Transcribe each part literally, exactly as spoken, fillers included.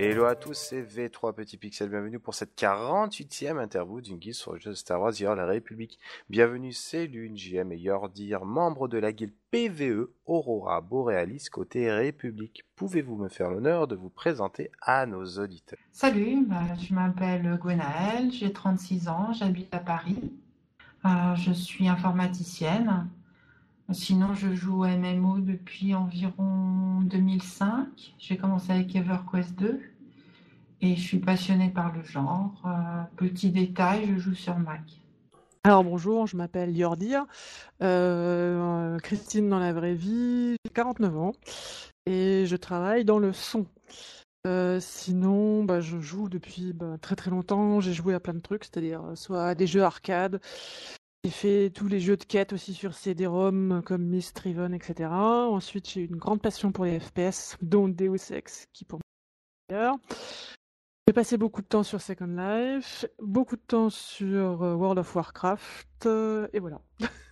Hello à tous, c'est V trois Petits Pixels, bienvenue pour cette quarante-huitième interview d'une guilde sur le jeu de Star Wars The Old Republic. Bienvenue, c'est Lune, J M et Yordir, membres de la guilde P V E Aurora Borealis côté République. Pouvez-vous me faire l'honneur de vous présenter à nos auditeurs? Salut, bah, je m'appelle Gwenaëlle, j'ai trente-six ans, j'habite à Paris. Euh, je suis informaticienne. Sinon, je joue au M M O depuis environ deux mille cinq. J'ai commencé avec EverQuest deux et je suis passionnée par le genre. Euh, petit détail, je joue sur Mac. Alors bonjour, je m'appelle Yordir, euh, Christine dans la vraie vie, j'ai quarante-neuf ans et je travaille dans le son. Euh, sinon, bah, je joue depuis bah, très très longtemps, j'ai joué à plein de trucs, c'est-à-dire euh, soit à des jeux arcade, j'ai fait tous les jeux de quête aussi sur C D-ROM comme Myst, Riven, et cetera. Ensuite, j'ai une grande passion pour les F P S, dont Deus Ex, qui pour moi est meilleur. J'ai passé beaucoup de temps sur Second Life, beaucoup de temps sur euh, World of Warcraft, euh, et voilà.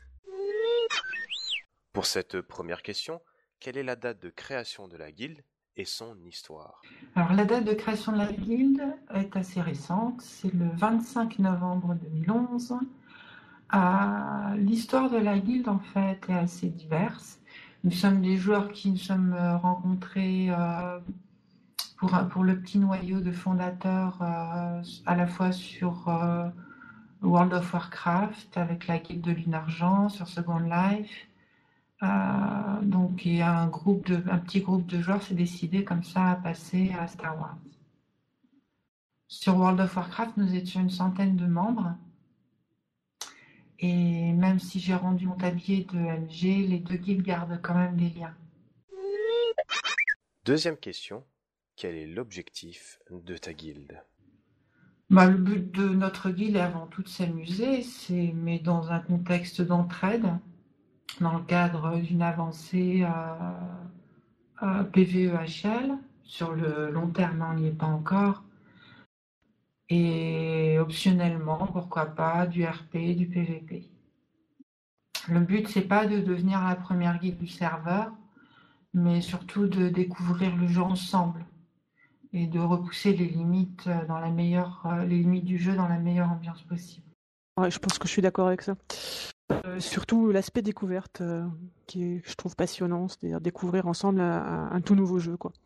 Pour cette première question, quelle est la date de création de la guilde et son histoire? Alors, la date de création de la guilde est assez récente, c'est le vingt-cinq novembre deux mille onze. Euh, l'histoire de la guilde, en fait, est assez diverse. Nous sommes des joueurs qui nous sommes rencontrés euh, pour, pour le petit noyau de fondateurs euh, à la fois sur euh, World of Warcraft avec la guilde de Lunargent, sur Second Life. Euh, donc, et un, groupe de, un petit groupe de joueurs s'est décidé comme ça à passer à Star Wars. Sur World of Warcraft, nous étions une centaine de membres. Et même si j'ai rendu mon tablier de M G, les deux guildes gardent quand même des liens. Deuxième question, quel est l'objectif de ta guilde? Bah, le but de notre guilde est avant tout de s'amuser, c'est, mais dans un contexte d'entraide, dans le cadre d'une avancée euh, euh, P V E H L. Sur le long terme, on n'y est pas encore. Et optionnellement, pourquoi pas, du R P, du P V P. Le but, c'est pas de devenir la première guilde du serveur, mais surtout de découvrir le jeu ensemble et de repousser les limites dans la meilleure, les limites du jeu dans la meilleure ambiance possible. Ouais, je pense que je suis d'accord avec ça. Euh, surtout l'aspect découverte euh, qui est, je trouve passionnant, c'est-à-dire découvrir ensemble un, un tout nouveau jeu, quoi.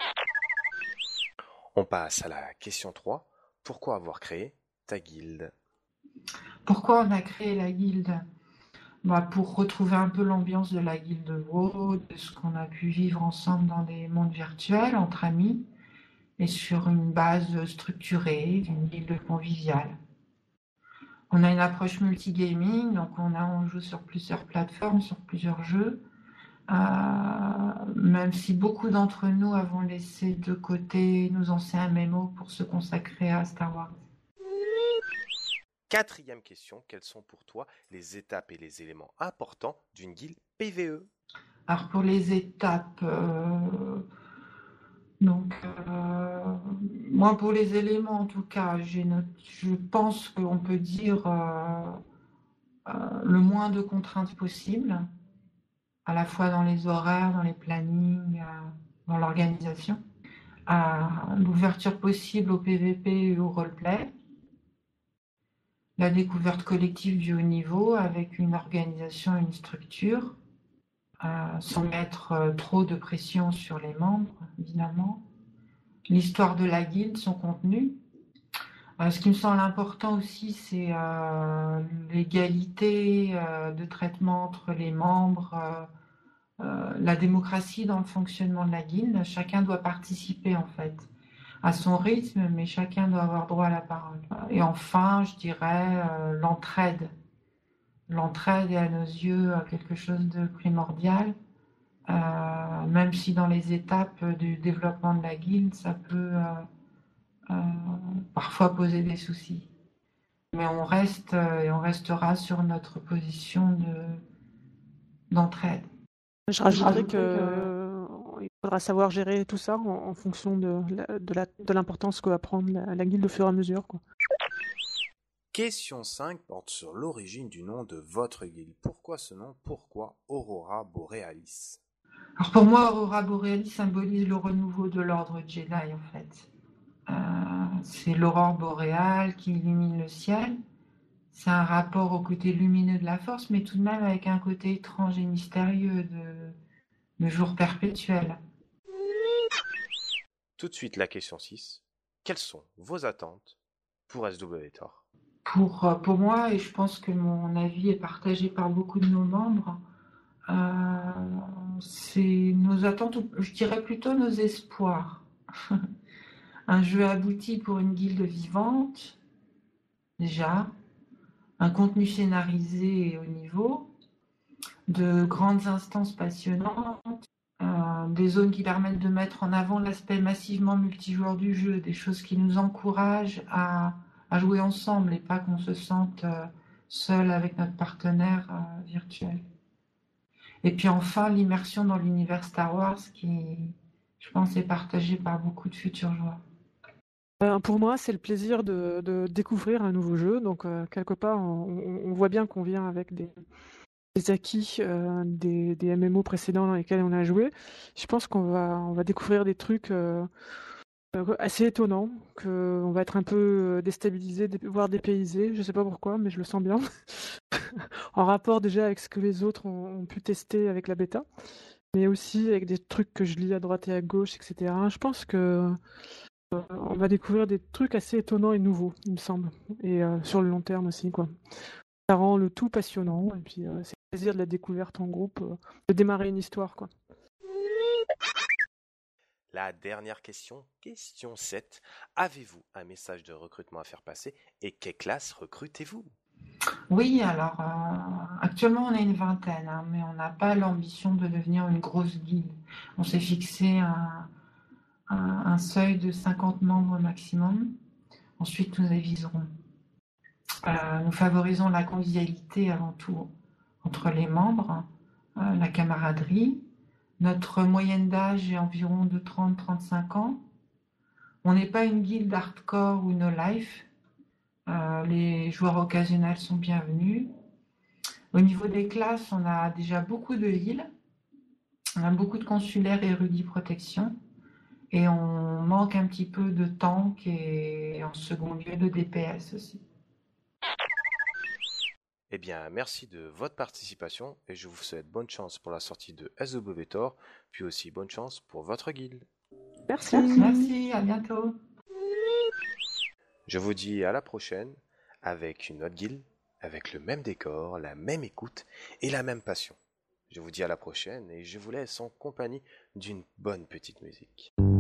On passe à la question trois. Pourquoi avoir créé ta guilde? Pourquoi on a créé la guilde? Bah, pour retrouver un peu l'ambiance de la guilde de WoW, de ce qu'on a pu vivre ensemble dans des mondes virtuels, entre amis, et sur une base structurée, d'une guilde conviviale. On a une approche multigaming, donc on, a, on joue sur plusieurs plateformes, sur plusieurs jeux. Euh, même si beaucoup d'entre nous avons laissé de côté nos anciens M M O pour se consacrer à Star Wars. Quatrième question, quelles sont pour toi les étapes et les éléments importants d'une guilde P V E? Alors pour les étapes, euh, donc euh, moi pour les éléments en tout cas, j'ai noté, je pense qu'on peut dire euh, euh, le moins de contraintes possible, à la fois dans les horaires, dans les plannings, euh, dans l'organisation. À l'ouverture possible au P V P et au roleplay, la découverte collective du haut niveau avec une organisation et une structure, euh, sans mettre euh, trop de pression sur les membres, évidemment. L'histoire de la guilde, son contenu. Euh, ce qui me semble important aussi, c'est euh, l'égalité euh, de traitement entre les membres, euh, euh, la démocratie dans le fonctionnement de la guilde. Chacun doit participer en fait à son rythme, mais chacun doit avoir droit à la parole. Et enfin, je dirais euh, l'entraide. L'entraide est à nos yeux quelque chose de primordial, euh, même si dans les étapes du développement de la guilde, ça peut euh, euh, parfois poser des soucis. Mais on reste euh, et on restera sur notre position de, d'entraide. Je rajouterais qu'il euh, faudra savoir gérer tout ça en, en fonction de, la, de, la, de l'importance que va prendre la, la guilde au fur et à mesure, quoi. Question cinq porte sur l'origine du nom de votre guilde. Pourquoi ce nom? Pourquoi Aurora Borealis? Alors pour moi, Aurora Borealis symbolise le renouveau de l'ordre Jedi en fait. Euh, c'est l'aurore boréale qui illumine le ciel. C'est un rapport au côté lumineux de la force, mais tout de même avec un côté étrange et mystérieux de, de jour perpétuel. Tout de suite la question six. Quelles sont vos attentes pour S W Tor? Pour, euh, pour moi, et je pense que mon avis est partagé par beaucoup de nos membres, euh, c'est nos attentes, je dirais plutôt nos espoirs. Un jeu abouti pour une guilde vivante, déjà, un contenu scénarisé et haut niveau, de grandes instances passionnantes, euh, des zones qui permettent de mettre en avant l'aspect massivement multijoueur du jeu, des choses qui nous encouragent à, à jouer ensemble et pas qu'on se sente euh, seul avec notre partenaire euh, virtuel. Et puis enfin, l'immersion dans l'univers Star Wars qui, je pense, est partagée par beaucoup de futurs joueurs. Euh, pour moi, c'est le plaisir de, de découvrir un nouveau jeu. Donc, euh, quelque part, on, on- on voit bien qu'on vient avec des, des acquis euh, des, des M M O précédents dans lesquels on a joué. Je pense qu'on va, on va découvrir des trucs euh, euh, assez étonnants, qu'on va être un peu déstabilisé, dé- voire dépaysé. Je sais pas pourquoi, mais je le sens bien. En rapport déjà avec ce que les autres ont, ont pu tester avec la bêta, mais aussi avec des trucs que je lis à droite et à gauche, et cetera. Je pense que euh, on va découvrir des trucs assez étonnants et nouveaux, il me semble, et euh, sur le long terme aussi, quoi. Ça rend le tout passionnant, et puis euh, c'est le plaisir de la découverte en groupe, euh, de démarrer une histoire, quoi. La dernière question, question sept. Avez-vous un message de recrutement à faire passer et quelle classe recrutez-vous? Oui, alors euh, actuellement on est une vingtaine, hein, mais on n'a pas l'ambition de devenir une grosse guilde. On s'est fixé un, un- un seuil de cinquante membres maximum. Ensuite, nous aviserons. Euh, nous favorisons la convivialité avant tout entre les membres, euh, la camaraderie. Notre moyenne d'âge est environ de trente à trente-cinq ans. On n'est pas une guilde hardcore ou no life. Euh, les joueurs occasionnels sont bienvenus. Au niveau des classes, on a déjà beaucoup de heal, on a beaucoup de consulaires et érudits protection, et on manque un petit peu de tank et en second lieu de D P S aussi. Eh bien, merci de votre participation et je vous souhaite bonne chance pour la sortie de S W Tor, puis aussi bonne chance pour votre guilde. Merci. Merci, à bientôt. Je vous dis à la prochaine avec une autre guilde, avec le même décor, la même écoute et la même passion. Je vous dis à la prochaine et je vous laisse en compagnie d'une bonne petite musique.